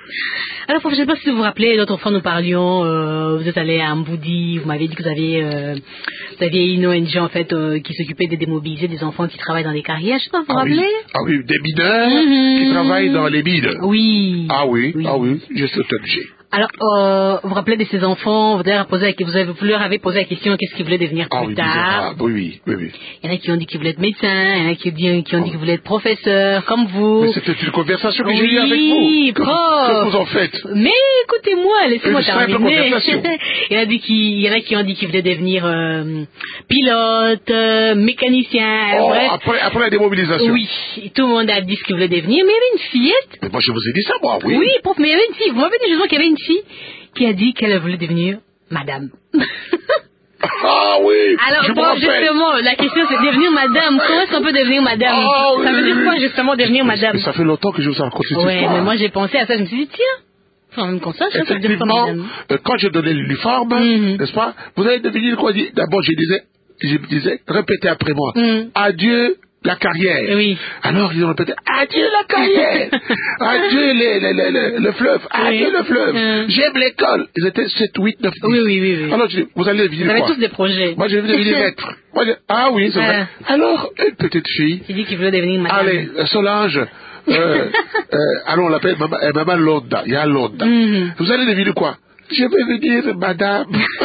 Alors, prof, je ne sais pas si vous vous rappelez, l'autre fois nous parlions, vous êtes allé à Mboudi, vous m'avez dit que vous aviez une ONG en fait qui s'occupait de démobiliser des enfants qui travaillent dans les carrières. Je ne sais pas, vous vous rappelez? Ah oui, des mineurs qui travaillent dans les mines. Oui. Ah oui, je sais ONG. Alors, vous vous rappelez de ces enfants, vous leur avez posé la question qu'est-ce qu'ils voulaient devenir plus tard. Oui. Il y en a qui ont dit qu'ils voulaient être médecins, il y en a qui ont dit qu'ils voulaient être professeurs, comme vous. Mais c'était une conversation que j'ai eue avec vous. Oui, prof. Que vous en faites? Mais écoutez-moi, laissez-moi terminer. Il y en a qui ont dit qu'ils voulaient devenir pilote, mécanicien, bref. Après la démobilisation. Oui, tout le monde a dit ce qu'il voulait devenir, mais il y avait une fillette. Mais moi je vous ai dit ça, moi, oui. Oui, prof, mais il y avait une fille. Vous m'avez dit justement qu'il y avait une fille qui a dit qu'elle voulait devenir madame. Ah oui. Alors, bon, justement, la question c'est devenir madame. Comment est-ce qu'on peut devenir madame? Ça veut dire quoi justement devenir madame? Mais ça fait longtemps que je vous ai raconté cette histoire. Ouais, mais moi j'ai pensé à ça, je me suis dit tiens. Enfin, même comme ça, je sais effectivement, quand je donnais l'uniforme, n'est-ce pas? Vous avez deviné quoi dire? D'abord, je me disais, répétez après moi. Adieu la carrière. Oui. Alors ils ont répété adieu la carrière, adieu le fleuve, adieu le fleuve. J'aime l'école. Ils étaient 7, 8, 9, 10. Oui. Alors je dis, vous allez deviner quoi? Vous avez tous des projets. Moi je vais devenir maître. Ah oui, c'est vrai. Alors une petite fille. Qui dit qu'il veut devenir madame. Allez, Solange. Allons, on l'appelle Maman Londa. Il y a Londa. Vous allez deviner quoi? Je vais venir madame.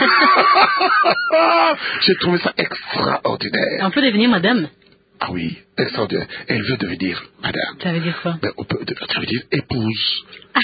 J'ai trouvé ça extraordinaire. On peut devenir madame? Ah oui, extraordinaire. Elle veut devenir madame. Ça veut dire quoi? Ça veut dire épouse.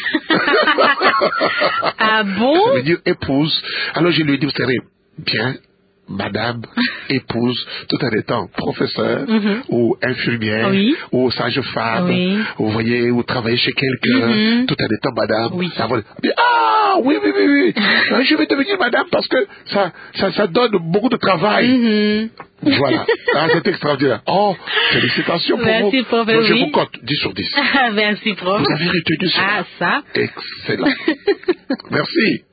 Ah bon? Ça veut dire épouse. Alors je lui ai dit, vous savez, bien, madame, épouse, tout en étant professeur, ou infirmière, ou sage-femme, vous voyez, ou travailler chez quelqu'un, tout en étant madame. Oui. Ah oui. Je vais devenir madame parce que ça donne beaucoup de travail. Voilà. C'est extraordinaire. Oh, félicitations pour vous. Merci, prof. Donc, je vous compte 10 sur 10. Merci, prof. Vous avez retenu ça. Ah, ça. Excellent. Merci.